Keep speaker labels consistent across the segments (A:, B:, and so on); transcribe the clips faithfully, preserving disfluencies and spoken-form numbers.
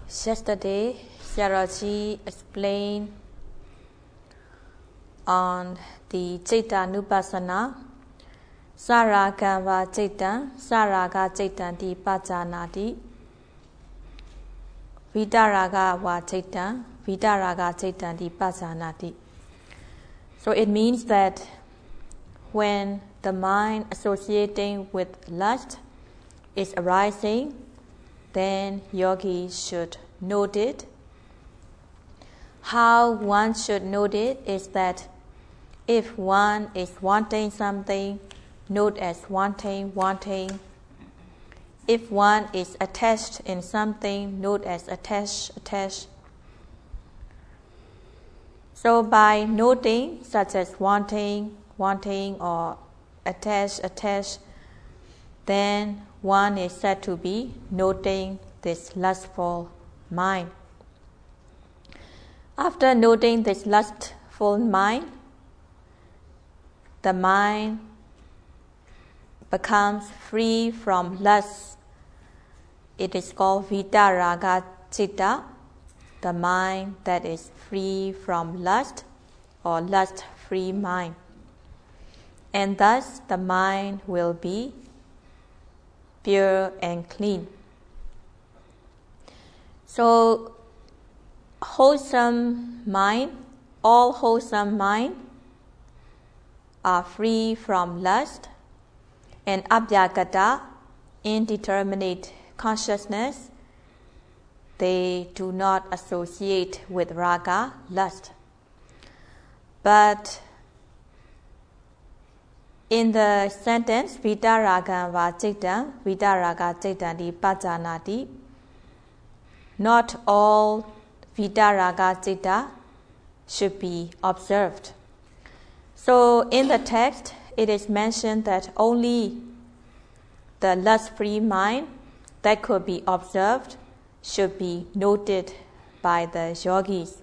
A: Yesterday, Sayadaw explained on the Citta Nupassana, Saragam va Cittam, Saraga Cittam di Pajanati, Vidaraga va Cittam, Vidaraga Cittam di Pajanati. So it means that when the mind associating with lust is arising, then yogi should note it. How one should note it is that if one is wanting something, note as wanting, wanting. If one is attached in something, note as attached, attached. So by noting such as wanting, wanting or attached, attached, then one is said to be noting this lustful mind. After noting this lustful mind, the mind becomes free from lust. It is called Vidaraga Citta, the mind that is free from lust or lust-free mind. And thus the mind will be pure and clean. So, wholesome mind, all wholesome mind are free from lust, and abhyagata, indeterminate consciousness, they do not associate with raga, lust. But in the sentence, Vidaragam va Cittam, Vidaraga Cittam di Pajanati, not all Vidaraga Citta should be observed. So in the text, it is mentioned that only the lust-free mind that could be observed should be noted by the yogis.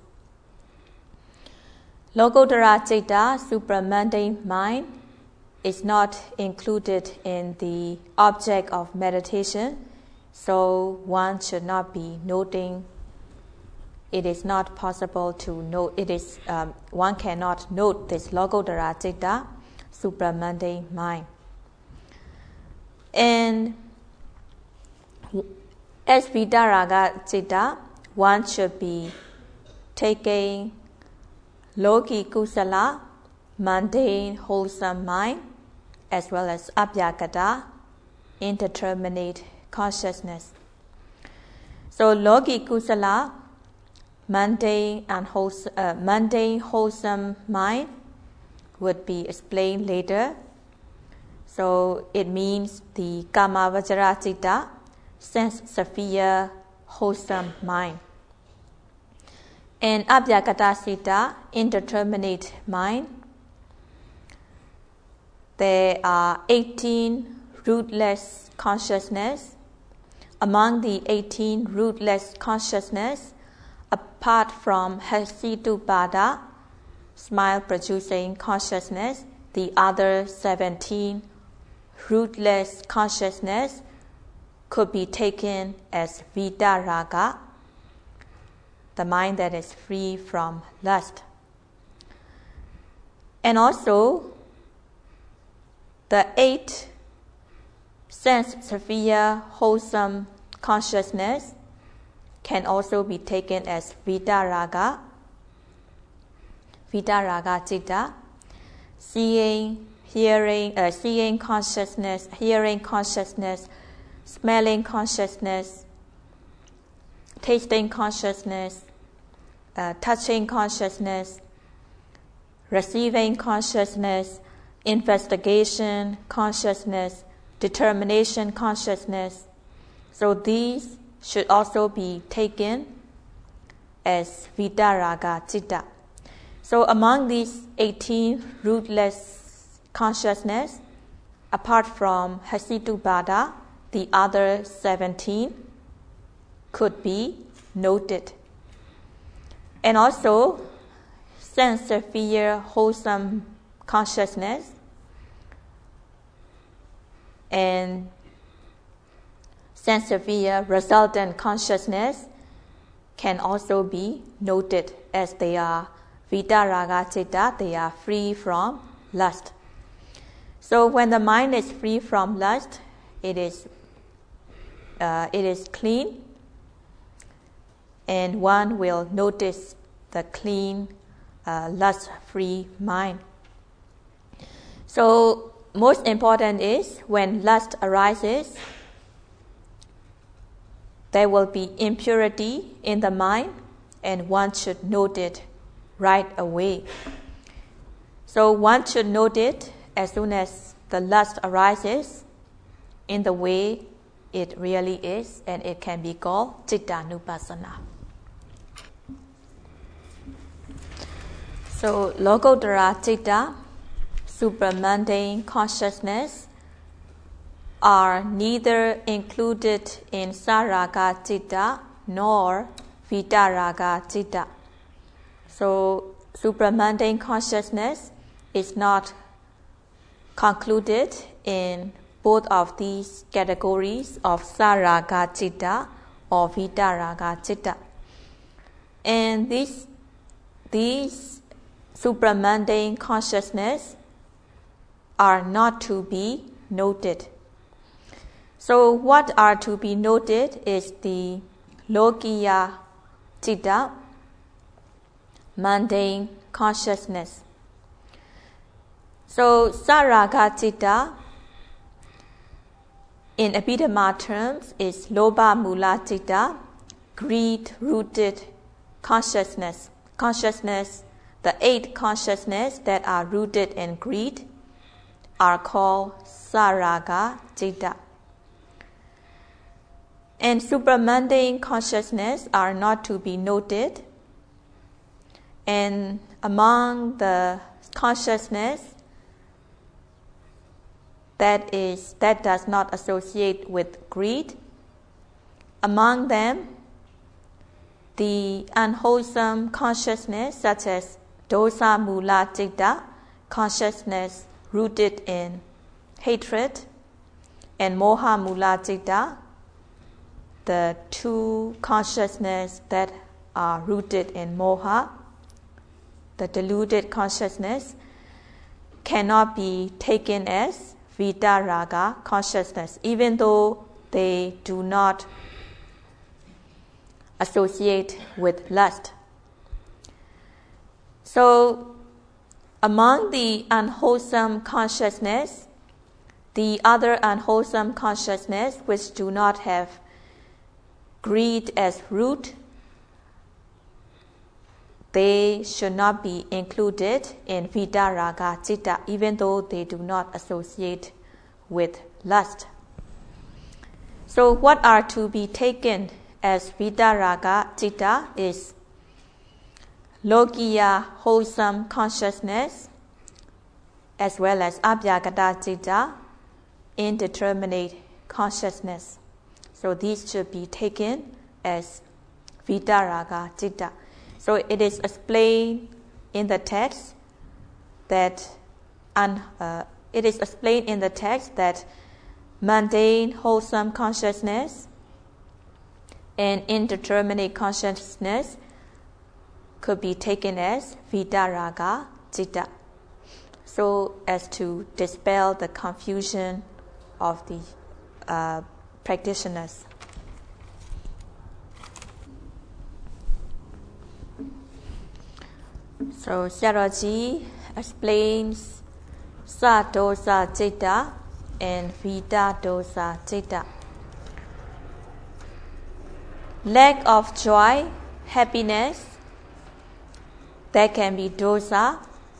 A: Lokuttara Citta, supramundane mind, is not included in the object of meditation, so one should not be noting. It is not possible to note. It is um, one cannot note this Lokuttara Citta, supramundane mind. And as Vidaraga Citta, one should be taking Loki Kusala, mundane, wholesome mind, as well as abhyagata, indeterminate consciousness. So Loki Kusala, mundane and wholesome, uh, mundane, wholesome mind, would be explained later. So it means the Kamavajara Citta, sense sphere, wholesome mind. And abhyagata Citta, indeterminate mind. There are eighteen rootless consciousness. Among the eighteen rootless consciousness, apart from Hesitupada, smile-producing consciousness, the other seventeen rootless consciousness could be taken as Vidaraga, the mind that is free from lust. And also, the eight sense sphere wholesome consciousness can also be taken as Vidaraga, Vidaraga Citta, seeing, hearing, uh, seeing consciousness, hearing consciousness, smelling consciousness, tasting consciousness, uh, touching consciousness, receiving consciousness, investigation consciousness, determination consciousness. So these should also be taken as Vidaraga Citta. So among these eighteen rootless consciousness, apart from Hesitupada, the other seventeen could be noted. And also, sense sphere wholesome consciousness and sense sphere resultant consciousness can also be noted as they are Vitaraga Citta, they are free from lust. So when the mind is free from lust, it is uh, it is clean, and one will notice the clean, uh, lust-free mind. So most important is when lust arises, there will be impurity in the mind, and one should note it right away. So one should note it as soon as the lust arises in the way it really is, and it can be called Cittanupassana. So Lokuttara Citta, supramundane consciousness, are neither included in Saraga Citta nor Vitaraga Citta. So supramundane consciousness is not concluded in both of these categories of Saraga Citta or Vitaraga Citta. And these, these supramundane consciousness are not to be noted. So what are to be noted is the Lokiya Citta, mundane consciousness. So Saraga Citta, in Abhidhamma terms, is Lobha Mula Citta, greed-rooted consciousness. Consciousness, the eight consciousness that are rooted in greed are called Saraga Citta. And supramundane consciousness are not to be noted. And among the consciousness that is that does not associate with greed, among them the unwholesome consciousness such as Dosa Mula Citta, consciousness rooted in hatred, and Moha Mula Citta, the two consciousness that are rooted in moha, the deluded consciousness, cannot be taken as Vitaraga consciousness, even though they do not associate with lust. So, among the unwholesome consciousness, the other unwholesome consciousness which do not have greed as root, they should not be included in Vitaraga Citta, even though they do not associate with lust. So what are to be taken as Vitaraga Citta is Lokiya wholesome consciousness, as well as Abhyagata Citta, indeterminate consciousness. So these should be taken as Vitaraga Citta. So it is explained in the text that un, uh, it is explained in the text that mundane wholesome consciousness and indeterminate consciousness could be taken as Vitaraga Citta, so as to dispel the confusion of the uh, practitioners. So Sayadaw explains Sadosa Citta and Vitadosa Citta. Lack of joy, happiness, that can be dosa,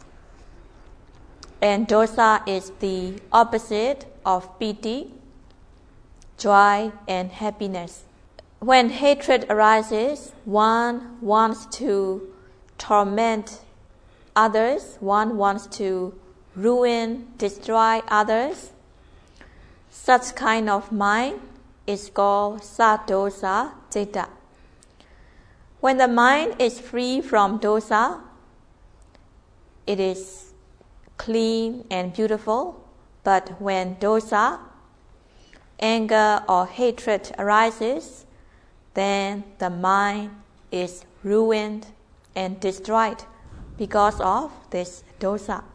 A: and dosa is the opposite of piti, joy and happiness. When hatred arises, one wants to torment others, one wants to ruin, destroy others. Such kind of mind is called sadosa citta. When the mind is free from dosa, it is clean and beautiful. But when dosa, anger or hatred arises, then the mind is ruined and destroyed because of this dosa.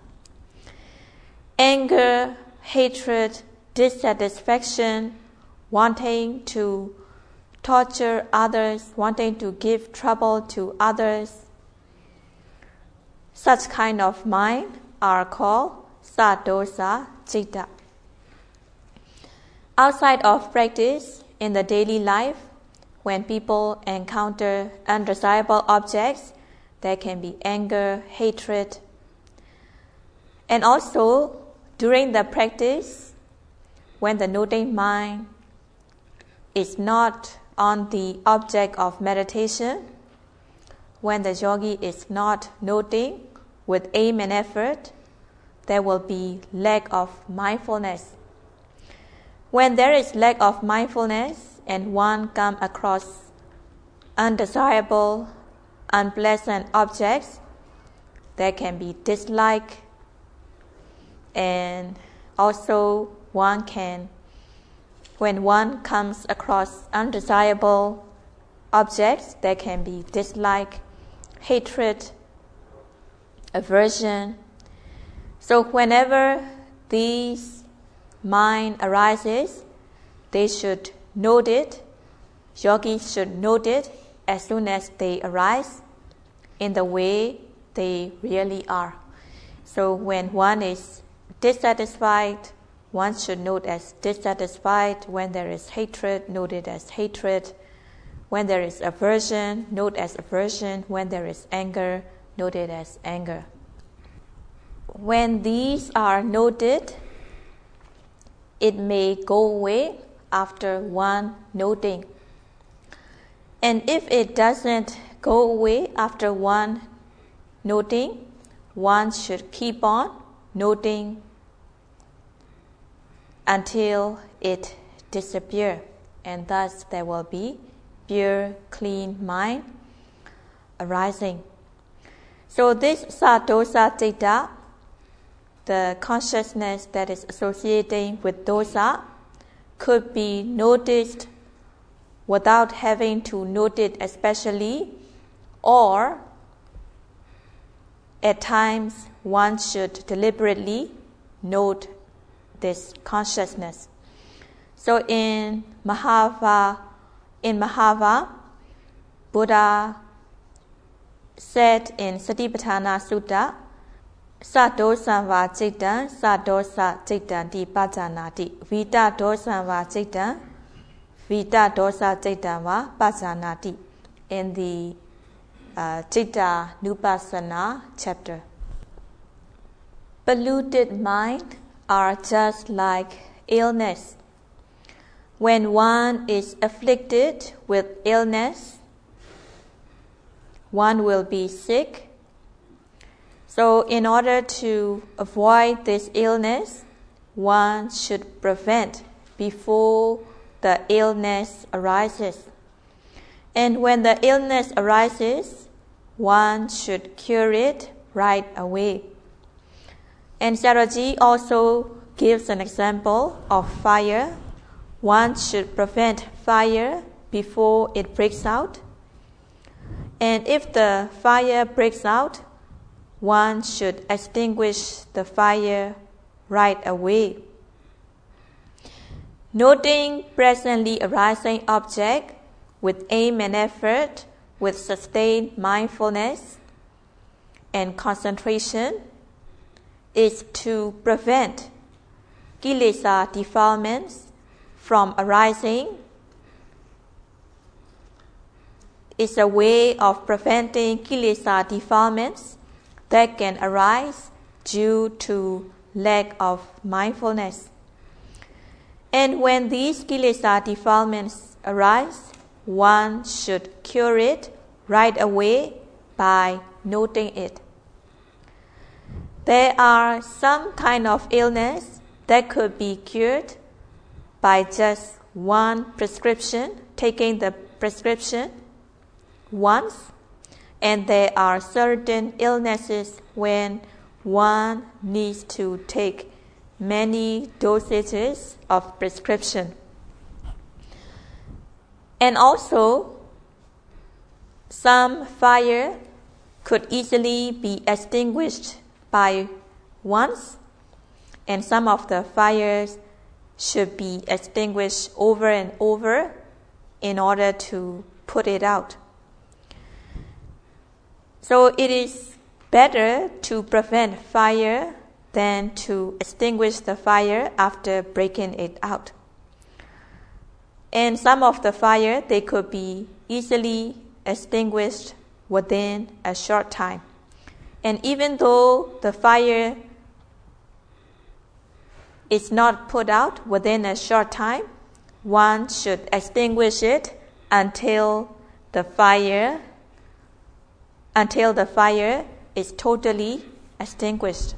A: Anger, hatred, dissatisfaction, wanting to torture others, wanting to give trouble to others, such kind of mind are called sadosa citta. Outside of practice, in the daily life, when people encounter undesirable objects, there can be anger, hatred. And also, during the practice, when the noting mind is not on the object of meditation, when the yogi is not noting with aim and effort, there will be lack of mindfulness. When there is lack of mindfulness and one comes across undesirable, unpleasant objects, there can be dislike, and also one can, when one comes across undesirable objects, there can be dislike, hatred, aversion. So whenever these mind arises, they should note it. Yogis should note it as soon as they arise in the way they really are. So when one is dissatisfied, one should note as dissatisfied. When there is hatred, note it as hatred. When there is aversion, note as aversion. When there is anger, note it as anger. When these are noted, it may go away after one noting. And if it doesn't go away after one noting, one should keep on noting until it disappears. And thus there will be pure, clean mind arising. So this sadosa citta, the consciousness that is associating with dosa, could be noticed without having to note it especially, or at times one should deliberately note this consciousness. So in Mahava, in Mahava, Buddha said in Satipatthana Sutta, Sadosanva cittan, sadosa cittan di pajanati, vita dosanva cittan, vita dosa cittan va pajanati, in the uh, Citta Nupassana chapter. Polluted mind are just like illness. When one is afflicted with illness, one will be sick. So in order to avoid this illness, one should prevent before the illness arises. And when the illness arises, one should cure it right away. And Sayadaw also gives an example of fire. One should prevent fire before it breaks out. And if the fire breaks out, one should extinguish the fire right away. Noting presently arising object with aim and effort, with sustained mindfulness and concentration, is to prevent kilesa defilements from arising. It's a way of preventing kilesa defilements that can arise due to lack of mindfulness. And when these kilesa defilements arise, one should cure it right away by noting it. There are some kind of illness that could be cured by just one prescription, taking the prescription once. And there are certain illnesses when one needs to take many dosages of prescription. And also, Some fire could easily be extinguished by once, and some of the fires should be extinguished over and over in order to put it out. So it is better to prevent fire than to extinguish the fire after breaking it out. And some of the fire, they could be easily extinguished within a short time. And even though the fire is not put out within a short time, one should extinguish it until the fire until the fire is totally extinguished.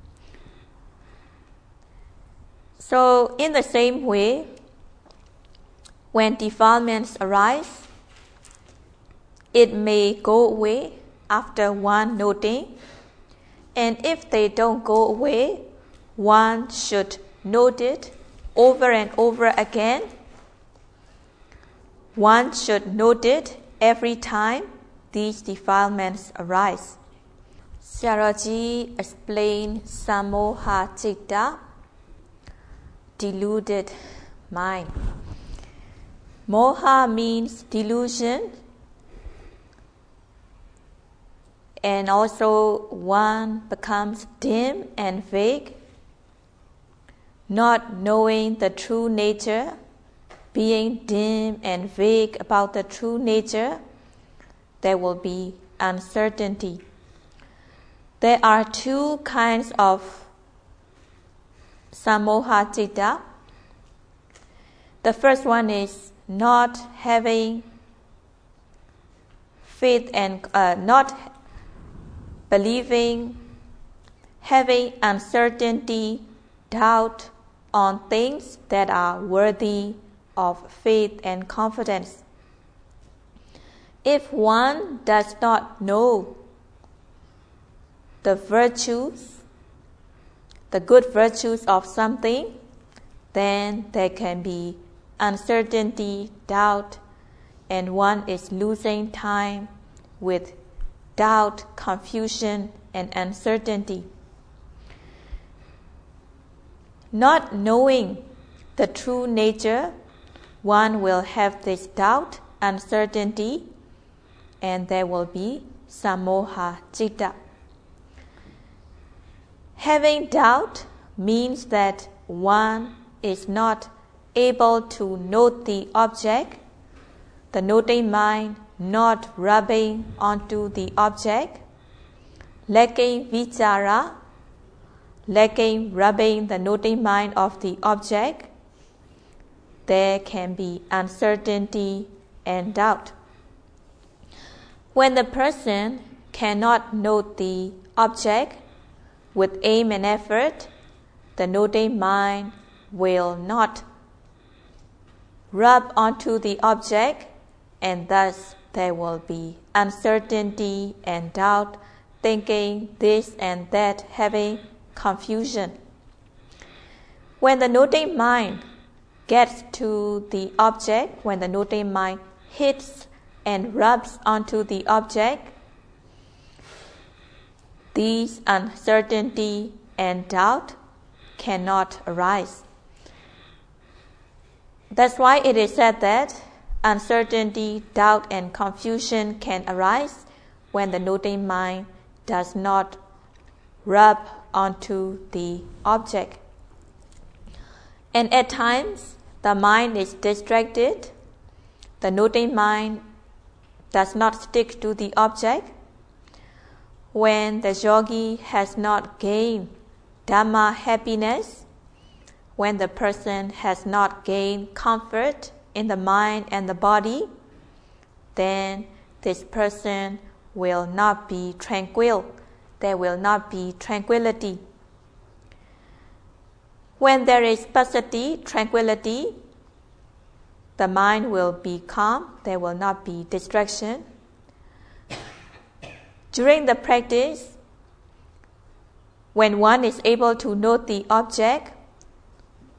A: So in the same way, when defilements arise, it may go away after one noting, and if they don't go away, one should note it over and over again. One should note it every time these defilements arise. Saraji explained Samoha Citta, deluded mind. Moha means delusion, and also one becomes dim and vague, not knowing the true nature, being dim and vague about the true nature. There will be uncertainty. There are two kinds of Samoha Citta. The first one is not having faith and uh, not believing, having uncertainty, doubt on things that are worthy of faith and confidence. If one does not know the virtues, the good virtues of something, then there can be uncertainty, doubt, and one is losing time with doubt, confusion, and uncertainty. Not knowing the true nature, one will have this doubt, uncertainty, and there will be Samoha Citta. Having doubt means that one is not able to note the object, the noting mind not rubbing onto the object, lacking vichara, lacking rubbing the noting mind of the object. There can be uncertainty and doubt. When the person cannot note the object with aim and effort, the noting mind will not rub onto the object, and thus there will be uncertainty and doubt, thinking this and that, having confusion. When the noting mind gets to the object, when the noting mind hits and rubs onto the object, these uncertainty and doubt cannot arise. That's why it is said that uncertainty, doubt, and confusion can arise when the noting mind does not rub onto the object. And at times, the mind is distracted. The noting mind does not stick to the object. When the yogi has not gained Dhamma happiness, when the person has not gained comfort in the mind and the body, then this person will not be tranquil. There will not be tranquility. When there is passaddhi, tranquility, the mind will be calm. There will not be distraction. During the practice, when one is able to note the object,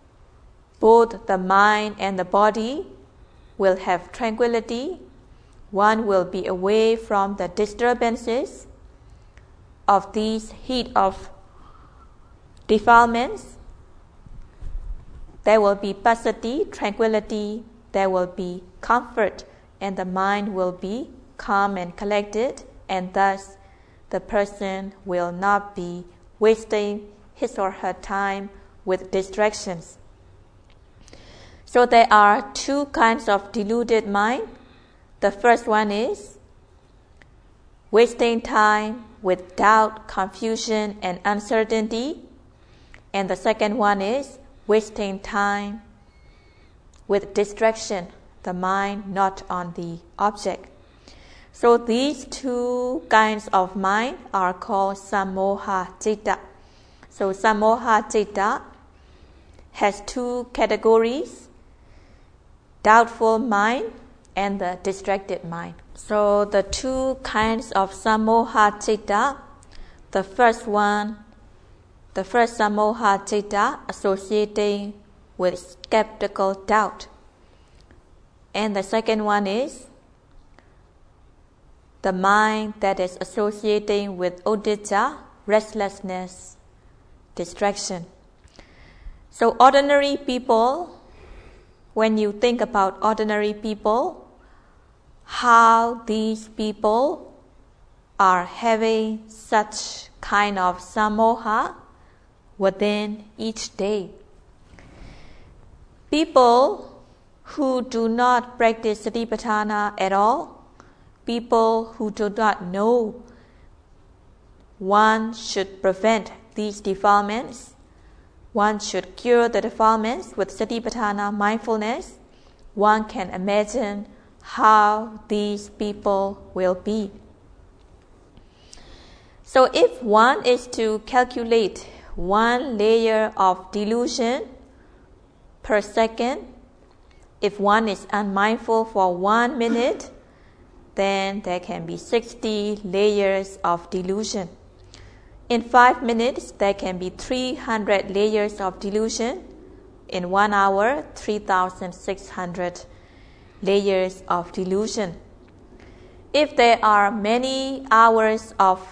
A: both the mind and the body will have tranquility. one will be away from the disturbances of these heat of defilements. There will be passaddhi, tranquility, there will be comfort, and the mind will be calm and collected, and thus the person will not be wasting his or her time with distractions. So there are two kinds of deluded mind. The first one is wasting time with doubt, confusion, and uncertainty. And the second one is wasting time with distraction, the mind not on the object. So these two kinds of mind are called sammoha citta. So sammoha citta has two categories: doubtful mind and the distracted mind. So the two kinds of sammoha citta, the first one, the first sammoha citta associating with skeptical doubt, and the second one is the mind that is associating with uddhacca, restlessness, distraction. So ordinary people, when you think about ordinary people, how these people are having such kind of sammoha within each day. People who do not practice Satipatthana at all, people who do not know one should prevent these defilements, one should cure the defilements with Satipatthana mindfulness, one can imagine how these people will be. So if one is to calculate one layer of delusion per second, if one is unmindful for one minute, then there can be sixty layers of delusion. In five minutes, there can be three hundred layers of delusion. In one hour, three thousand six hundred layers of delusion. If there are many hours of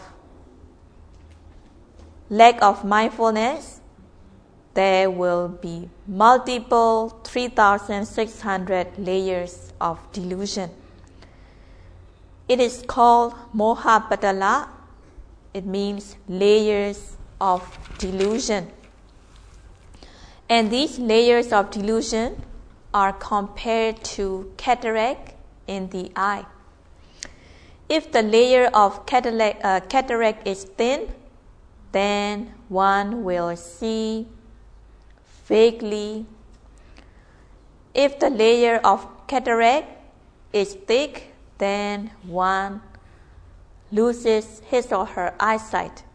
A: lack of mindfulness, there will be multiple three thousand six hundred layers of delusion. It is called moha-patala. It means layers of delusion. And these layers of delusion are compared to cataract in the eye. If the layer of cataract, uh, cataract is thin, then one will see vaguely. If the layer of cataract is thick, then one loses his or her eyesight.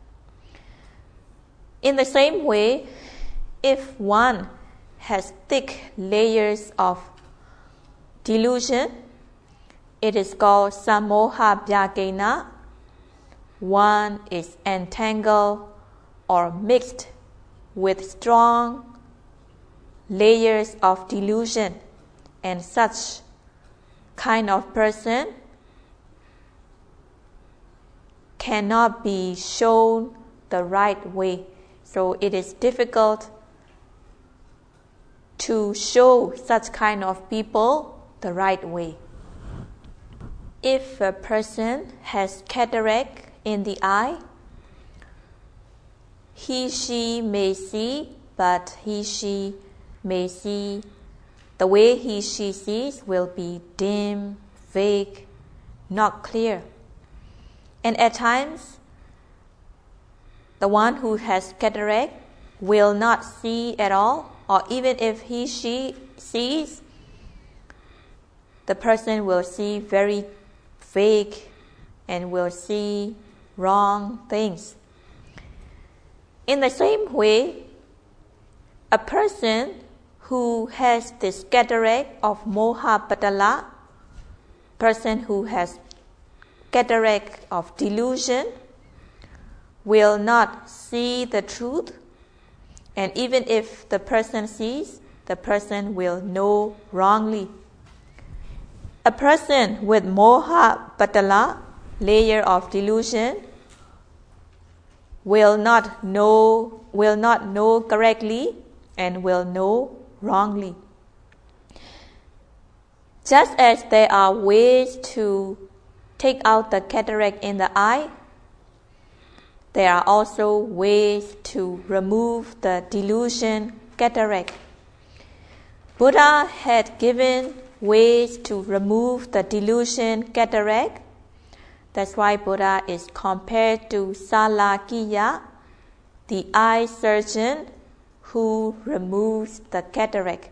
A: In the same way, if one has thick layers of delusion, it is called sammoha vyakena. One is entangled or mixed with strong layers of delusion, and such kind of person cannot be shown the right way. So it is difficult to show such kind of people the right way. If a person has cataract in the eye, he, she may see, but he, she may see, the way he, she sees will be dim, vague, not clear. And at times, the one who has cataract will not see at all, or even if he, she sees, the person will see very vague and will see wrong things. In the same way, a person who has this cataract of moha-patala, person who has cataract of delusion, will not see the truth, and even if the person sees, the person will know wrongly. A person with moha patala, layer of delusion, will not know, will not know correctly and will know wrongly. Just as there are ways to take out the cataract in the eye, there are also ways to remove the delusion cataract. Buddha had given ways to remove the delusion cataract. That's why Buddha is compared to Salakiya, the eye surgeon who removes the cataract.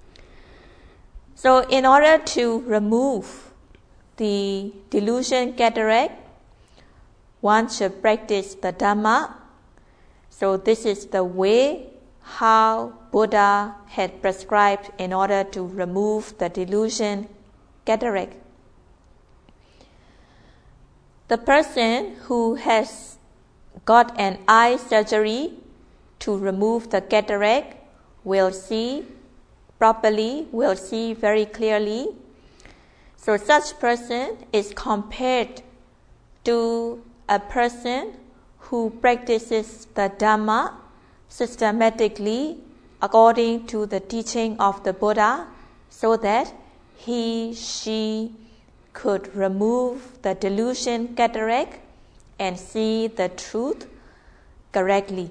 A: So in order to remove the delusion cataract, one should practice the Dhamma. So this is the way how Buddha had prescribed in order to remove the delusion cataract. The person who has got an eye surgery to remove the cataract will see properly, will see very clearly. So such person is compared to a person who practices the Dhamma systematically according to the teaching of the Buddha, so that he, she could remove the delusion cataract and see the truth correctly.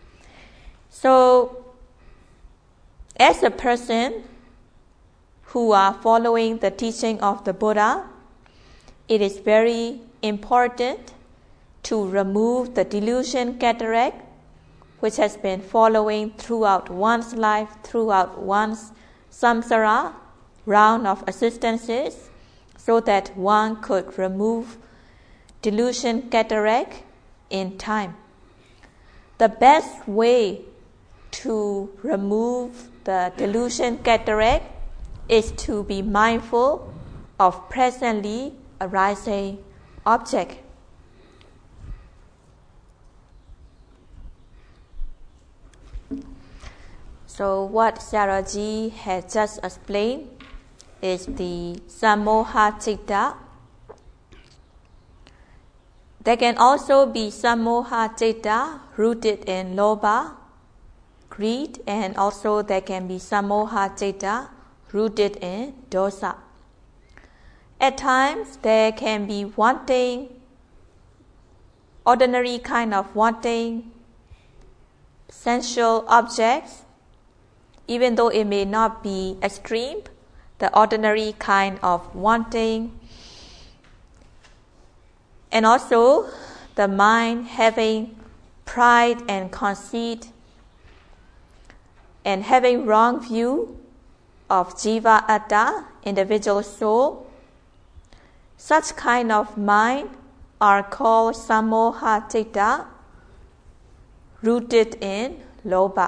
A: So, as a person who are following the teaching of the Buddha, it is very important to remove the delusion cataract which has been following throughout one's life, throughout one's samsara round of existences, so that one could remove delusion cataract in time. The best way to remove the delusion cataract is to be mindful of presently arising object. So what Sayadaw has just explained is the Sammoha Citta. There can also be Sammoha Citta rooted in Lobha, greed, and also there can be Sammoha Citta rooted in Dosa. At times there can be wanting, ordinary kind of wanting sensual objects, even though it may not be extreme, the ordinary kind of wanting, and also the mind having pride and conceit and having wrong view of jiva atta, individual soul. Such kind of mind are called sammoha citta, rooted in lobha.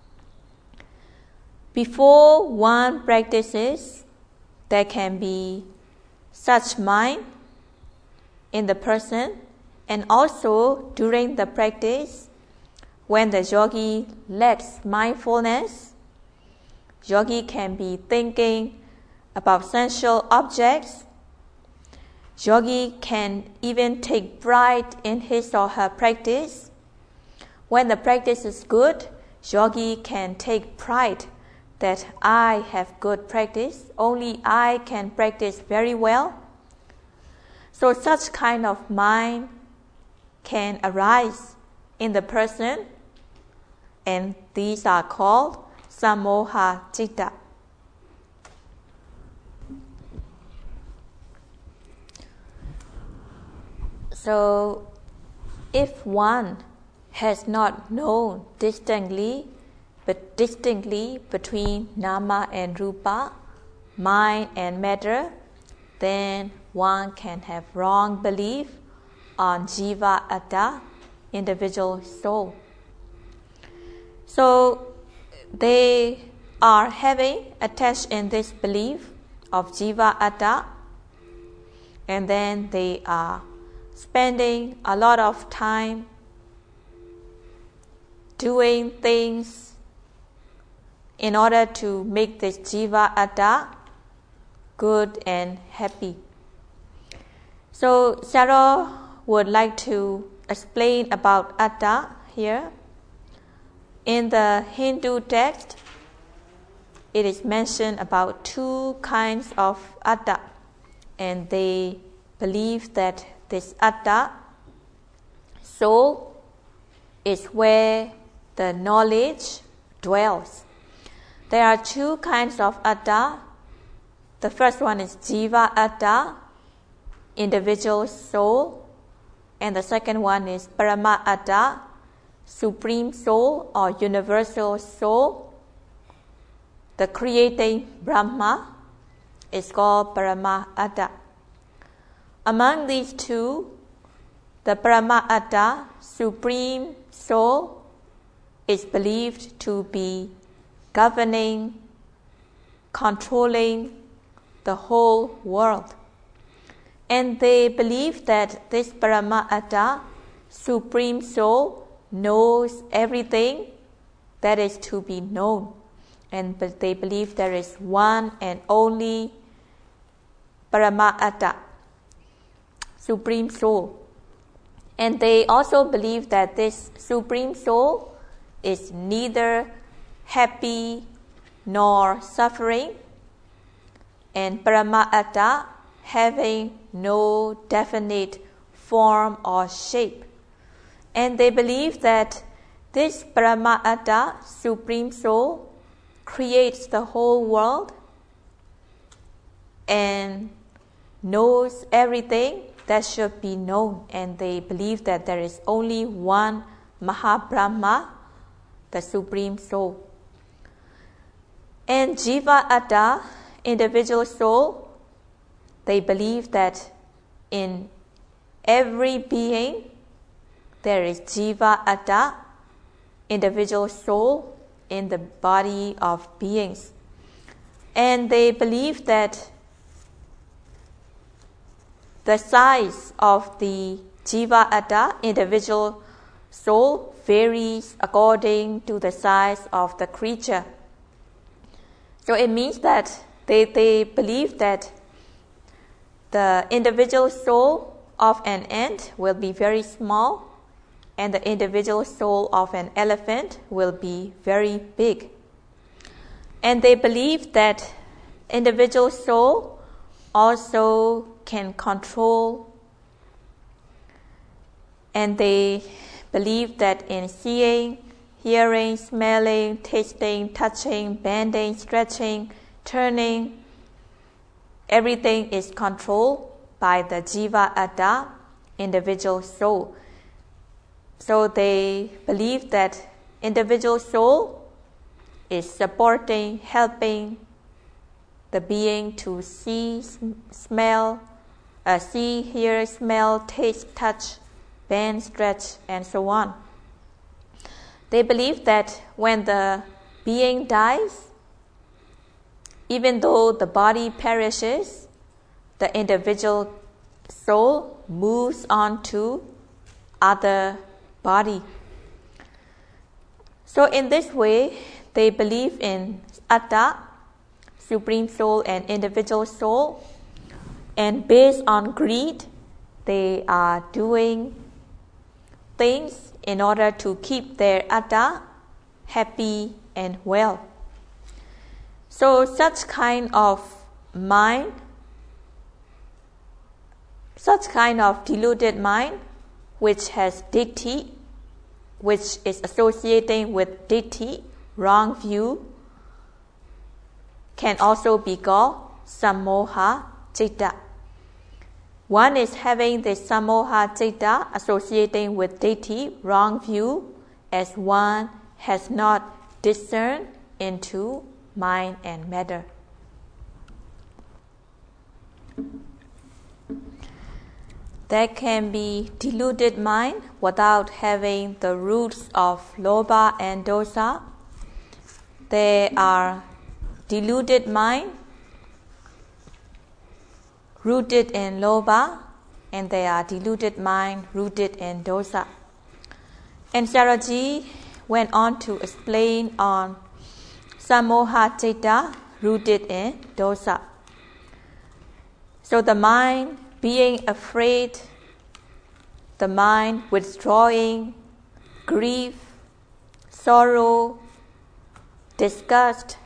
A: Before one practices, there can be such mind in the person, and also during the practice, when the yogi lacks mindfulness, yogi can be thinking about sensual objects. Yogi can even take pride in his or her practice. When the practice is good, yogi can take pride that I have good practice, only I can practice very well. So such kind of mind can arise in the person, and these are called sammoha citta. So if one has not known distinctly but distinctly between nama and rupa, mind and matter, then one can have wrong belief on jiva atta, individual soul. So they are having attached in this belief of jiva atta, and then they are spending a lot of time doing things in order to make this jiva atta good and happy. So Sarah would like to explain about atta here. In the Hindu text, it is mentioned about two kinds of atta, and they believe that this atta, soul, is where the knowledge dwells. There are two kinds of atta. The first one is jiva atta, individual soul, and the second one is parama atta, supreme soul or universal soul. The creating Brahma is called parama atta. Among these two, the parama atta, supreme soul, is believed to be governing, controlling the whole world. And they believe that this parama atta, supreme soul, knows everything that is to be known. And but they believe there is one and only parama atta, supreme soul. And they also believe that this supreme soul is neither happy nor suffering, and parama atta having no definite form or shape. And they believe that this parama atta, supreme soul, creates the whole world and knows everything that should be known. And they believe that there is only one Mahabrahma, the supreme soul. And jiva atta, individual soul, they believe that in every being there is jiva atta, individual soul, in the body of beings. And they believe that the size of the jiva atta, individual soul, varies according to the size of the creature. So it means that they, they believe that the individual soul of an ant will be very small, and the individual soul of an elephant will be very big. And they believe that individual soul also can control, and they believe that in seeing, hearing, smelling, tasting, touching, bending, stretching, turning, everything is controlled by the jiva atta, individual soul. So they believe that individual soul is supporting, helping the being to see, smell, uh, see, hear, smell, taste, touch, bend, stretch, and so on. They believe that when the being dies, even though the body perishes, the individual soul moves on to other body. So in this way, they believe in atta, supreme soul, and individual soul, and based on greed, they are doing things in order to keep their atta happy and well. So such kind of mind, such kind of deluded mind, which has ditthi, which is associating with ditthi, wrong view, can also be called sammoha citta. One is having the sammoha citta associating with ditthi, wrong view, as one has not discerned into mind and matter. There can be deluded mind without having the roots of lobha and dosa. There are deluded mind rooted in lobha, and there are deluded mind rooted in dosa. And Saraji went on to explain on sammoha citta rooted in dosa. So the mind being afraid, the mind withdrawing, grief, sorrow, disgust,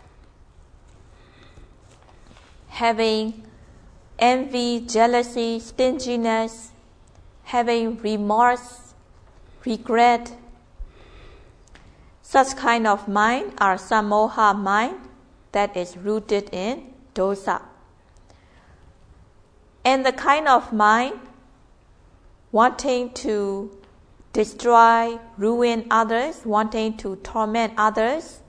A: having envy, jealousy, stinginess, having remorse, regret. Such kind of mind are sammoha mind that is rooted in dosa. And the kind of mind wanting to destroy, ruin others, wanting to torment others,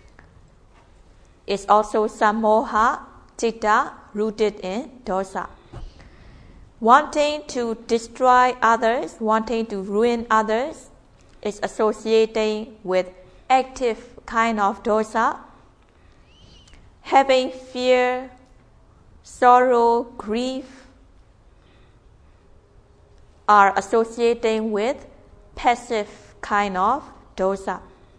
A: is also sammoha citta rooted in dosa. Wanting to destroy others, wanting to ruin others, is associating with active kind of dosa. Having fear, sorrow, grief are associating with passive kind of dosa.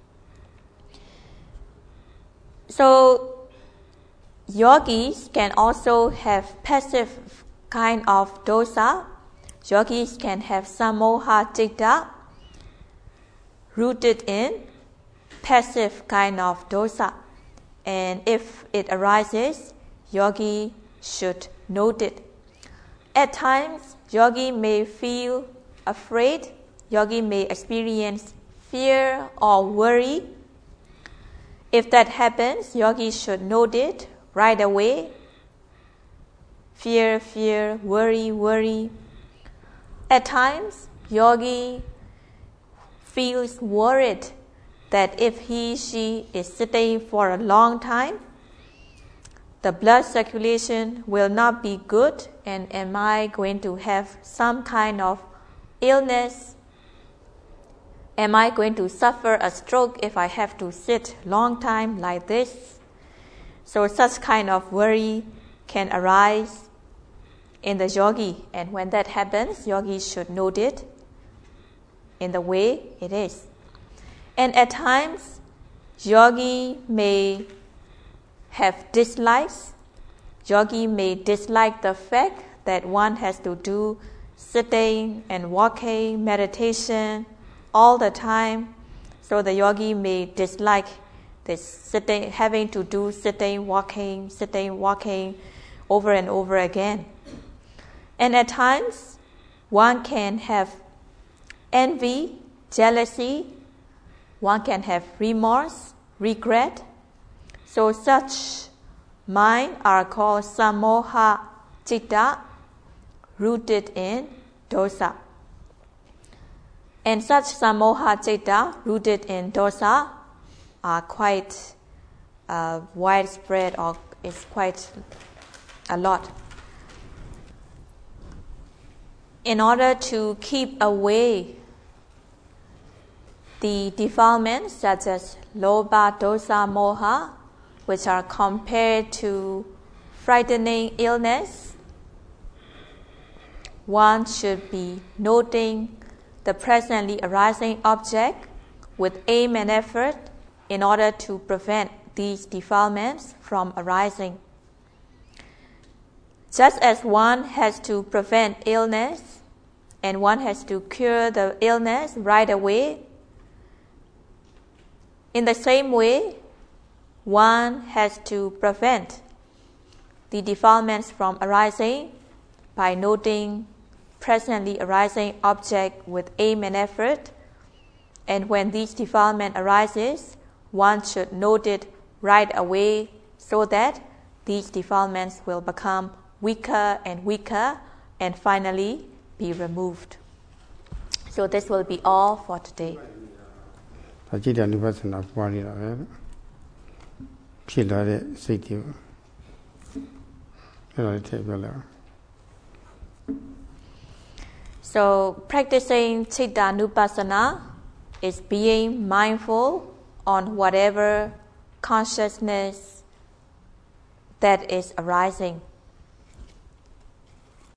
A: So yogis can also have passive kind of dosa. Yogis can have sammoha citta rooted in passive kind of dosa. And if it arises, yogi should note it. At times, yogi may feel afraid, yogi may experience fear or worry. If that happens, yogi should note it right away. Fear, fear, worry, worry. At times, yogi feels worried that if he, she is sitting for a long time, the blood circulation will not be good, and am I going to have some kind of illness? Am I going to suffer a stroke if I have to sit long time like this? So such kind of worry can arise in the yogi, and when that happens, yogi should note it in the way it is. And at times, yogi may have dislikes. Yogi may dislike the fact that one has to do sitting and walking, meditation all the time. So the yogi may dislike this sitting, having to do sitting, walking, sitting, walking over and over again. And at times, one can have envy, jealousy, one can have remorse, regret. So such mind are called sammoha citta, rooted in dosa. And such sammoha citta, rooted in dosa, are quite uh, widespread, or is quite a lot. In order to keep away the defilements such as lobha, dosa, moha, which are compared to frightening illness, one should be noting the presently arising object with aim and effort in order to prevent these defilements from arising. Just as one has to prevent illness and one has to cure the illness right away, in the same way, one has to prevent the defilements from arising by noting presently arising object with aim and effort. And when these defilement arises, one should note it right away so that these defilements will become weaker and weaker and finally be removed. So this will be all for today. So practicing Citta Nupassana is being mindful on whatever consciousness that is arising.